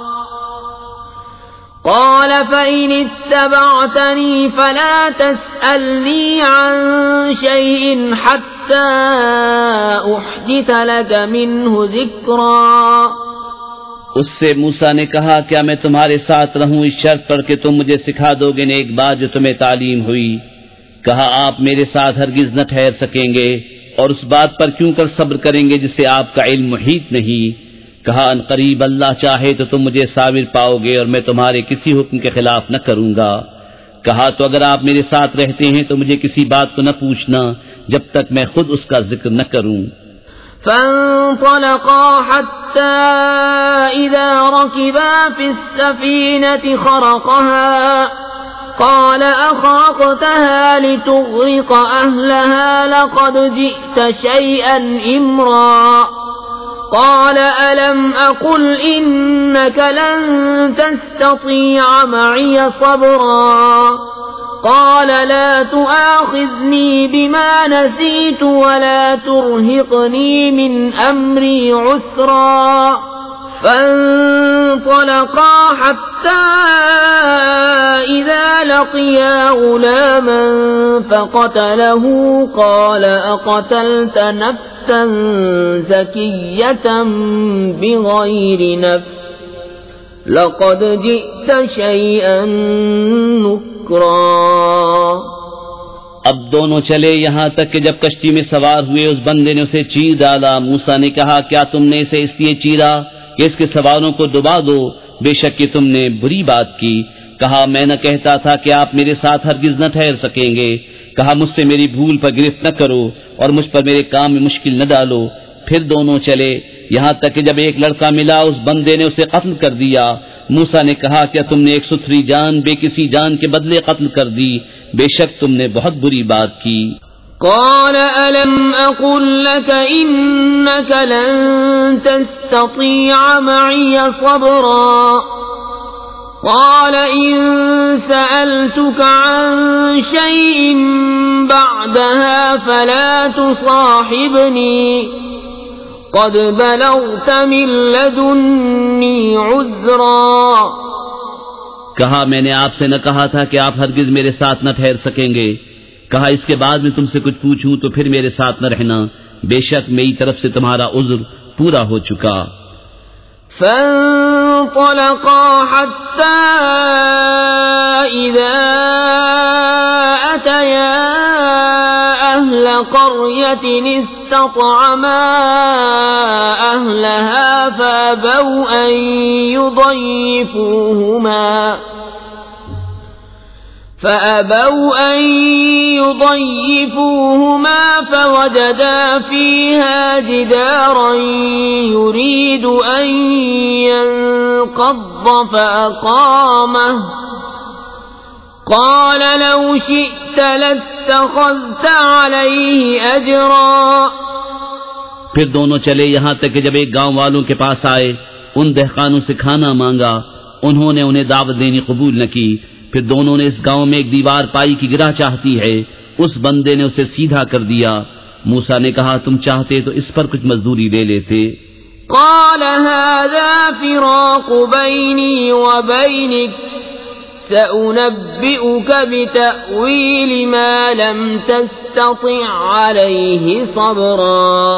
قال فإن اتبعتني فلا تسألني عن شيء حتى أحدث لك منه ذكرا اس سے موسیٰ نے کہا کیا میں تمہارے ساتھ رہوں اس شرط پر کہ تم مجھے سکھا دو گے نیک بات جو تمہیں تعلیم ہوئی؟ کہا آپ میرے ساتھ ہرگز نہ ٹھہر سکیں گے اور اس بات پر کیوں کر صبر کریں گے جس سے آپ کا علم محیط نہیں؟ کہا ان قریب اللہ چاہے تو تم مجھے صابر پاؤ گے اور میں تمہارے کسی حکم کے خلاف نہ کروں گا۔ کہا تو اگر آپ میرے ساتھ رہتے ہیں تو مجھے کسی بات کو نہ پوچھنا جب تک میں خود اس کا ذکر نہ کروں۔ فانطلقا حتى إذا ركبا في السفينة خرقها قال أخرقتها لتغرق أهلها لقد جئت شيئا إمرا قال ألم أقل إنك لن تستطيع معي صبرا قال لا تؤاخذني بما نسيت ولا ترهقني من أمري عسرا فانطلقا حتى إذا لقيا غلاما فقتله قال أقتلت نفسا زكية بغير نفس لقد جئت شيئا نكرا اب دونوں چلے یہاں تک کہ جب کشتی میں سوار ہوئے اس بندے نے اسے چیر ڈالا۔ موسیٰ نے کہا کیا تم نے اسے اس لیے چیرا کہ اس کے سواروں کو دبا دو؟ بے شک کہ تم نے بری بات کی۔ کہا میں نہ کہتا تھا کہ آپ میرے ساتھ ہرگز نہ ٹھہر سکیں گے۔ کہا مجھ سے میری بھول پر گرفت نہ کرو اور مجھ پر میرے کام میں مشکل نہ ڈالو۔ پھر دونوں چلے یہاں تک کہ جب ایک لڑکا ملا اس بندے نے اسے قتل کر دیا۔ موسیٰ نے کہا کیا تم نے ایک ستھری جان بے کسی جان کے بدلے قتل کر دی؟ بے شک تم نے بہت بری بات کی۔ قال ألم أقل لك إنك لن تستطيع معي صبرا قال إن سألتك عن شيء بعدها فلا تصاحبني قد بلغت من لدني عذرا کہا میں نے آپ سے نہ کہا تھا کہ آپ ہرگز میرے ساتھ نہ ٹھہر سکیں گے؟ کہا اس کے بعد میں تم سے کچھ پوچھوں تو پھر میرے ساتھ نہ رہنا، بے شک میری طرف سے تمہارا عذر پورا ہو چکا۔ فانطلقا حتى إذا أتيا أهل قرية استطعما أهلها فأبوا أن يضيفوهما فأبوا أن يضيفوهما فوجدا فيها جدارا يريد أن ينقض فأقامه قال لو شئت لاتخذت عليه أجرا پھر دونوں چلے یہاں تک کہ جب ایک گاؤں والوں کے پاس آئے ان دہقانوں سے کھانا مانگا، انہوں نے انہیں دعوت دینی قبول نہ کی۔ پھر دونوں نے اس گاؤں میں ایک دیوار پائی کی گرہ چاہتی ہے، اس بندے نے اسے سیدھا کر دیا۔ موسیٰ نے کہا تم چاہتے تو اس پر کچھ مزدوری لے لیتے۔ قال هذا فراق بيني وبينك سأنبئك بتأويل ما لم تستطع عليه صبرا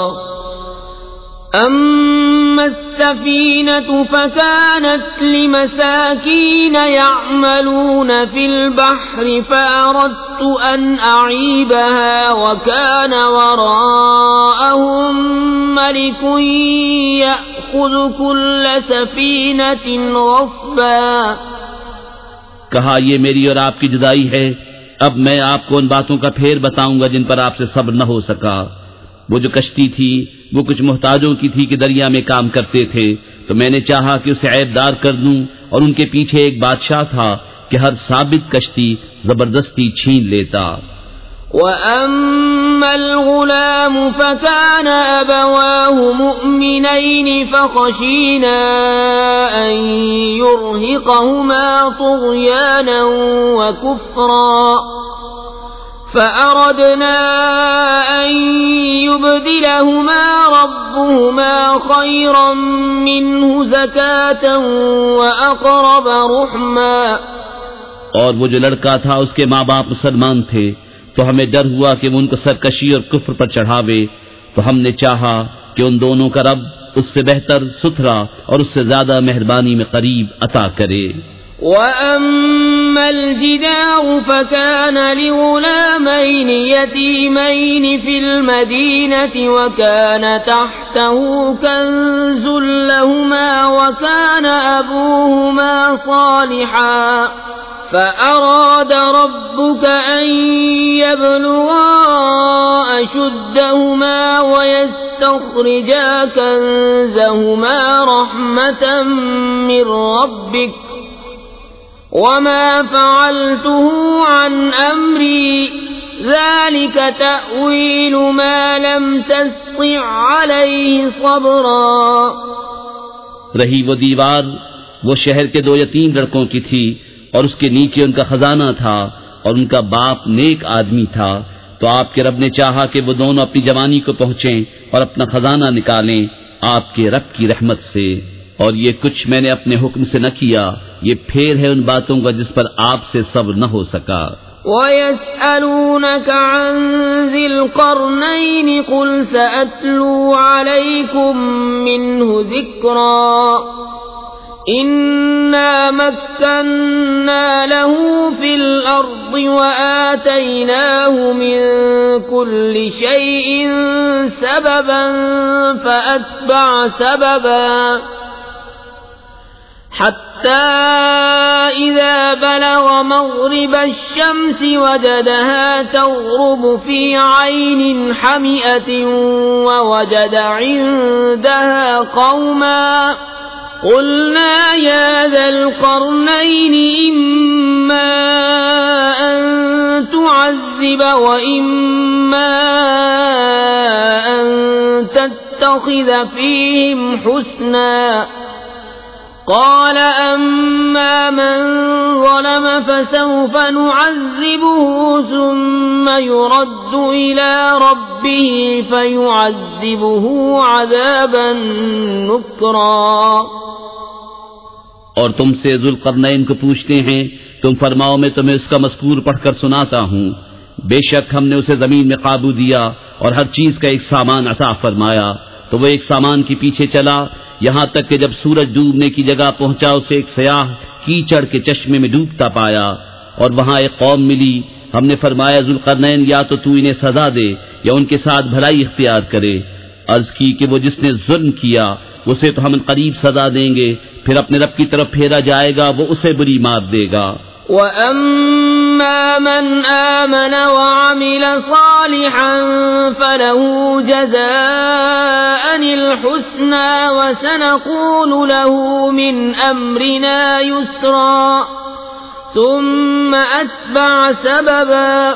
أما السفينة فكانت لمساكين يعملون في البحر فأردت أن أعيبها وكان وراءهم ملك يأخذ كل سفينة غصبا کہا یہ میری اور آپ کی جدائی ہے، اب میں آپ کو ان باتوں کا پھیر بتاؤں گا جن پر آپ سے صبر نہ ہو سکا۔ وہ جو کشتی تھی وہ کچھ محتاجوں کی تھی کہ دریا میں کام کرتے تھے، تو میں نے چاہا کہ اسے عیب دار کر دوں، اور ان کے پیچھے ایک بادشاہ تھا کہ ہر ثابت کشتی زبردستی چھین لیتا۔ وَأَمَّا الْغُلَامُ فَكَانَ أَبَوَاهُ مُؤْمِنَيْنِ فَخَشِينَا أَن يُرْهِقَهُمَا طُغْيَانًا وَكُفْرًا فَأَرَدْنَا أَن يُبْدِلَهُمَا رَبُّهُمَا خَيْرًا مِّنْهُ زَكَاةً وَأَقْرَبَ رُحْمًا۔ اور وہ جو لڑکا تھا اس کے ماں باپ مسلمان تھے، تو ہمیں ڈر ہوا کہ وہ ان کو سرکشی اور کفر پر چڑھاوے، تو ہم نے چاہا کہ ان دونوں کا رب اس سے بہتر، ستھرا اور اس سے زیادہ مہربانی میں قریب عطا کرے۔ وَأَمَّا الْجِدَارُ فَكَانَ لِغُلَامَيْنِ يَتِيمَيْنِ فِي الْمَدِينَةِ وَكَانَ تَحْتَهُ كَنزٌ لَّهُمَا وَكَانَ أَبُوهُمَا صَالِحًا فَأَرَادَ رَبُّكَ أَن يَبْلُغَا أَشُدَّهُمَا وَيَسْتَخْرِجَا كَنزَهُمَا رَحْمَةً مِّن رَّبِّكَ وَمَا فَعَلْتُهُ عَنْ أَمْرِي ذَلِكَ تَأْوِيلُ مَا لَمْ تَسْطِع عَلَيْهِ صَبْرًا۔ رہی وہ دیوار وہ شہر کے دو یتیم لڑکوں کی تھی، اور اس کے نیچے ان کا خزانہ تھا، اور ان کا باپ نیک آدمی تھا، تو آپ کے رب نے چاہا کہ وہ دونوں اپنی جوانی کو پہنچیں اور اپنا خزانہ نکالیں آپ کے رب کی رحمت سے، اور یہ کچھ میں نے اپنے حکم سے نہ کیا، یہ پھیر ہے ان باتوں کا جس پر آپ سے صبر نہ ہو سکا۔ وَيَسْأَلُونَكَ عَنْ ذِي الْقَرْنَيْنِ قُلْ سَأَتْلُو عَلَيْكُمْ مِنْهُ ذِكْرًا إِنَّا مَكَّنَّا لَهُ فِي الْأَرْضِ وَآتَيْنَاهُ مِنْ كُلِّ شَيْءٍ سَبَبًا فَأَتْبَعَ سَبَبًا حَتَّى إِذَا بَلَغَ مَغْرِبَ الشَّمْسِ وَجَدَهَا تَغْرُبُ فِي عَيْنٍ حَمِئَةٍ وَوَجَدَ عِندَهَا قَوْمًا قُلْنَا يَا ذَا الْقَرْنَيْنِ إِمَّا أَن تُعَذِّبَ وَإِمَّا أَن تَتَّخِذَ فِيهِمْ حُسْنًا قَالَ أَمَّا مَن ظَلَمَ فَسَوْفَ نُعَذِّبُهُ ثُمَّ يُرَدُّ إِلَى رَبِّهِ فَيُعَذِّبُهُ عَذَابًا نُكْرًا۔ اور تم سے ذوالقرنین کو پوچھتے ہیں، تم فرماؤ میں تمہیں اس کا مذکور پڑھ کر سناتا ہوں۔ بے شک ہم نے اسے زمین میں قابو دیا اور ہر چیز کا ایک سامان عطا فرمایا، تو وہ ایک سامان کے پیچھے چلا یہاں تک کہ جب سورج ڈوبنے کی جگہ پہنچا اسے ایک سیاہ کیچڑ کے چشمے میں ڈوبتا پایا، اور وہاں ایک قوم ملی۔ ہم نے فرمایا ذوالقرنین یا تو تو انہیں سزا دے یا ان کے ساتھ بھلائی اختیار کرے۔ عرض کی کہ وہ جس نے ظلم کیا اسے تو ہم قریب سزا دیں گے، پھر اپنے رب کی طرف پھیرا جائے گا، وہ اسے بری مار دے گا۔ وَأَمَّا مَنْ آمَنَ وَعَمِلَ صَالِحًا فَلَهُ جَزَاءً الْحُسْنَى وَسَنَقُولُ لَهُ مِنْ أَمْرِنَا يُسْرًا ثُمَّ أَتْبَعَ سَبَبًا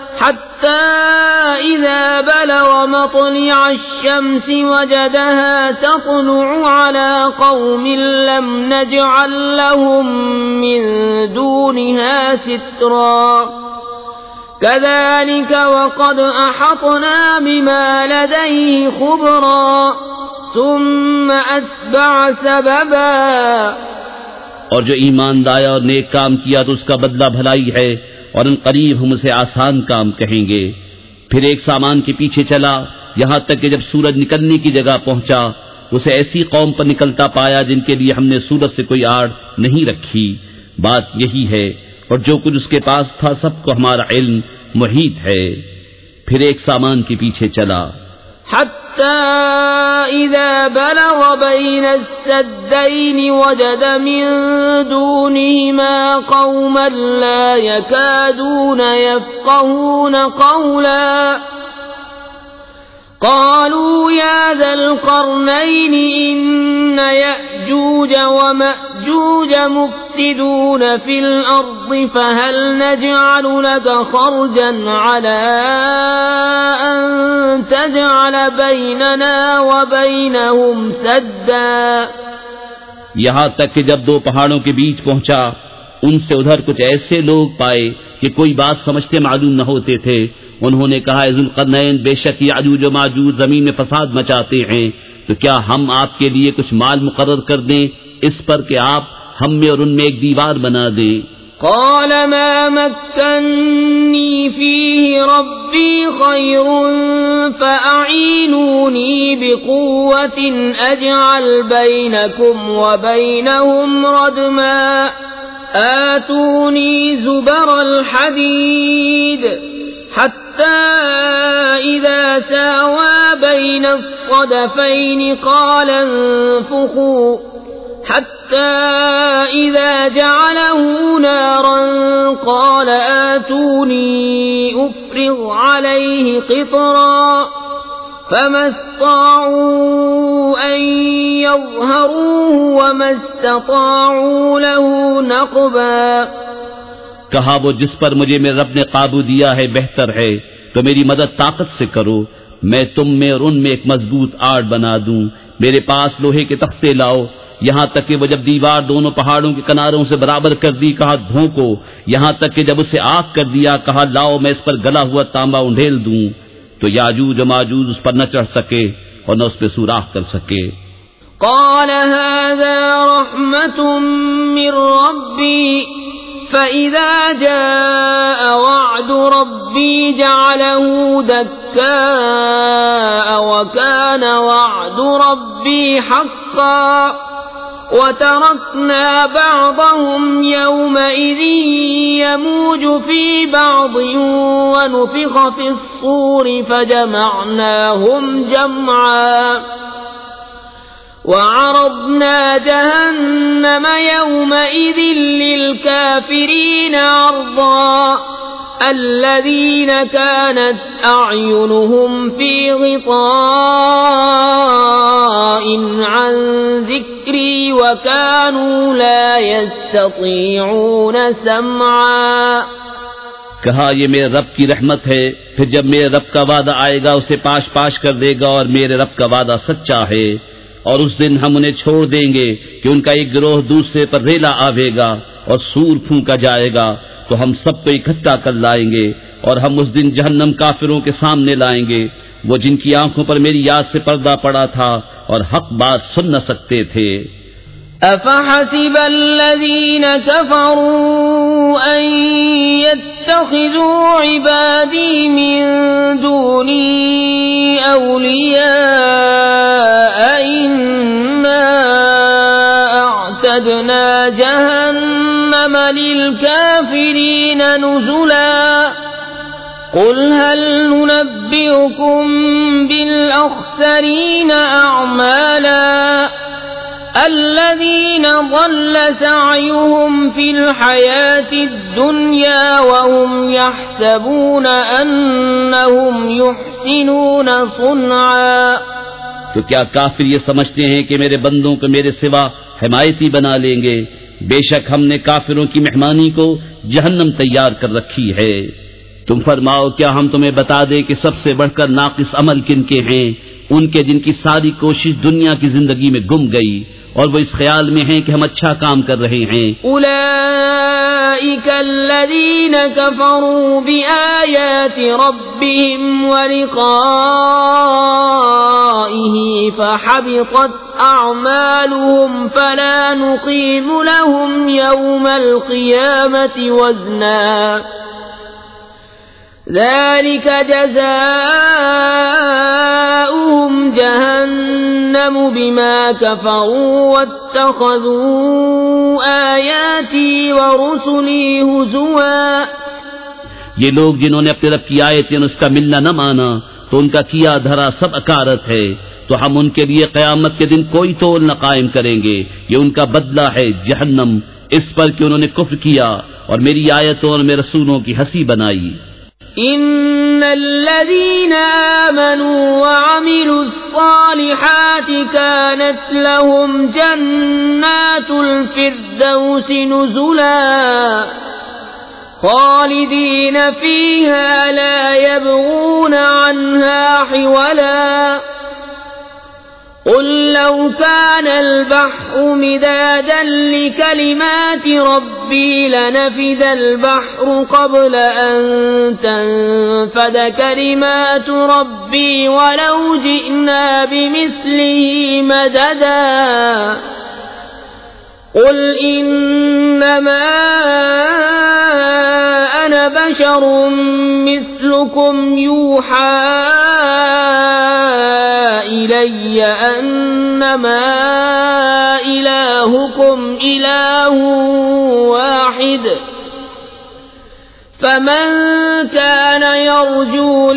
حَتَّى إِذَا بَلَغَ مَطْلِعَ الشَّمْسِ وَجَدَهَا تَطْلُعُ عَلَى قَوْمٍ لَّمْ نَجْعَل لَّهُم مِّن دُونِهَا سِتْرًا كَذَلِكَ وَقَدْ أَحَطْنَا بِمَا لَدَيْهِ خُبْرًا ثُمَّ أَتْبَعَ سَبَبًا۔ اور جو ایمان لایا اور نیک کام کیا تو اس کا بدلہ بھلائی ہے، اور ان قریب ہم اسے آسان کام کہیں گے۔ پھر ایک سامان کے پیچھے چلا یہاں تک کہ جب سورج نکلنے کی جگہ پہنچا اسے ایسی قوم پر نکلتا پایا جن کے لیے ہم نے سورج سے کوئی آڑ نہیں رکھی۔ بات یہی ہے، اور جو کچھ اس کے پاس تھا سب کو ہمارا علم محیط ہے۔ پھر ایک سامان کے پیچھے چلا حَتَّى إِذَا بَلَغَ بَيْنَ السَّدَّيْنِ وَجَدَ مِن دُونِهِمَا قَوْمًا لَّا يَكَادُونَ يَفْقَهُونَ قَوْلًا قَالُوا يَا ذَا الْقَرْنَيْنِ إِنَّ يَأْجُوجَ يأجوج ومأجوج مفسدون في الأرض فهل نجعل لك خرجا على أن تجعل بيننا وبينهم سدا؟ یہاں تک کہ جب دو پہاڑوں کے بیچ پہنچا ان سے ادھر کچھ ایسے لوگ پائے کہ کوئی بات سمجھتے معلوم نہ ہوتے تھے. انہوں نے کہا ذوالقرنین بے شک یاجوج و ماجوج زمین میں فساد مچاتے ہیں، تو کیا ہم آپ کے لیے کچھ مال مقرر کر دیں اس پر کہ آپ ہم میں اور ان میں ایک دیوار بنا دیں؟ قال ما مكنني فيه ربي خير فأعينوني بقوة أجعل بينكم وبينهم ردما آتوني زبر الحديد حتى إذا ساوى بين الصدفين قال انفخوا حتى إذا جعله نارا قال آتوني أفرغ عليه قطرا فما استطاعوا أن يظهروه وما استطاعوا له نقبا. کہا وہ جس پر مجھے میرے رب نے قابو دیا ہے بہتر ہے، تو میری مدد طاقت سے کرو، میں تم میں اور ان میں ایک مضبوط آڑ بنا دوں. میرے پاس لوہے کے تختے لاؤ. یہاں تک کہ وہ جب دیوار دونوں پہاڑوں کے کناروں سے برابر کر دی کہا دھونکو. یہاں تک کہ جب اسے آگ کر دیا کہا لاؤ میں اس پر گلا ہوا تانبا انڈھیل دوں. تو یاجوج و ماجوج اس پر نہ چڑھ سکے اور نہ اس پہ سوراخ کر سکے. قال هذا رحمة من ربي فإذا جاء وعد ربي جعله دكاء وكان وعد ربي حقا وتركنا بعضهم يومئذ يموج في بعض ونفخ في الصور فجمعناهم جمعا وعرضنا جهنم يومئذ للكافرين عرضا الذين كانت أعينهم في غطاء عن ذكري وكانوا لا يستطيعون سمعا. کہا یہ میرے رب کی رحمت ہے، پھر جب میرے رب کا وعدہ آئے گا اسے پاش پاش کر دے گا، اور میرے رب کا وعدہ سچا ہے. اور اس دن ہم انہیں چھوڑ دیں گے کہ ان کا ایک گروہ دوسرے پر ریلا آوے گا اور سور پھونکا جائے گا، تو ہم سب کو اکٹھا کر لائیں گے. اور ہم اس دن جہنم کافروں کے سامنے لائیں گے، وہ جن کی آنکھوں پر میری یاد سے پردہ پڑا تھا اور حق بات سن نہ سکتے تھے. أفحسب الذين كفروا أن يتخذوا عبادي من دوني أولياء إنا أعتدنا جهنم للكافرين نزلا قل هل ننبئكم بالأخسرين أعمالا الذين ضل سعيهم في الحياة الدنيا وهم يحسبون أنهم يحسنون صنعا. تو کیا کافر یہ سمجھتے ہیں کہ میرے بندوں کو میرے سوا حمایتی بنا لیں گے؟ بے شک ہم نے کافروں کی مہمانی کو جہنم تیار کر رکھی ہے. تم فرماؤ کیا ہم تمہیں بتا دیں کہ سب سے بڑھ کر ناقص عمل کن کے ہیں؟ ان کے جن کی ساری کوشش دنیا کی زندگی میں گم گئی اور وہ اس خیال میں ہیں کہ ہم اچھا کام کر رہے ہیں. اولئک الذین کفروا بآیات ربهم ولقائه فحبطت اعمالهم فلا نقیم لهم یوم القیامة وزنا ذلك جزاؤهم جهنم بما كفروا واتخذوا آياتي ورسلي هزوا. یہ لوگ جنہوں نے اپنے رب کی آیتیں اس کا ملنا نہ مانا تو ان کا کیا دھرا سب اکارت ہے، تو ہم ان کے لیے قیامت کے دن کوئی تول نہ قائم کریں گے. یہ ان کا بدلہ ہے جہنم، اس پر کہ انہوں نے کفر کیا اور میری آیتوں اور میرے رسولوں کی ہنسی بنائی. إن الذين آمنوا وعملوا الصالحات كانت لهم جنات الفردوس نزلا خالدين فيها لا يبغون عنها حولا قل لو كان البحر مدادا لكلمات ربي لنفد البحر قبل أن تنفد كلمات ربي ولو جئنا بمثله مددا قل إنما أنا بشر مثلكم يوحى إلي أنما إلهكم إله واحد فمن كان يرجو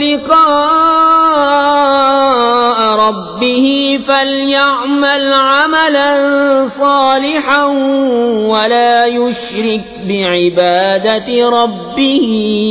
لقاء ربه فليعمل عملا صالحا ولا يشرك بعبادة ربه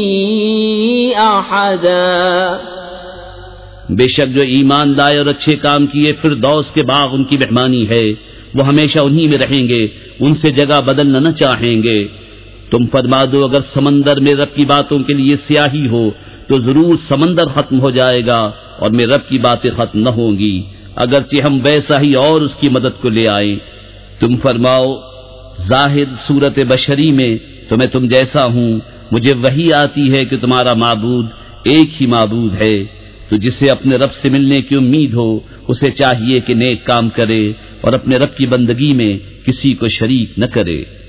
أحدا بے شک جو ایمان لائے اور اچھے کام کیے فردوس کے باغ ان کی مہمانی ہے، وہ ہمیشہ انہی میں رہیں گے، ان سے جگہ بدلنا نہ چاہیں گے۔ تم فرما دو اگر سمندر میں رب کی باتوں کے لیے سیاہی ہو تو ضرور سمندر ختم ہو جائے گا اور میرے رب کی باتیں ختم نہ ہوں گی، اگرچہ ہم ویسا ہی اور اس کی مدد کو لے آئیں۔ تم فرماؤ ظاہر صورت بشری میں تو میں تم جیسا ہوں، مجھے وحی آتی ہے کہ تمہارا معبود ایک ہی معبود ہے، تو جسے اپنے رب سے ملنے کی امید ہو اسے چاہیے کہ نیک کام کرے اور اپنے رب کی بندگی میں کسی کو شریک نہ کرے۔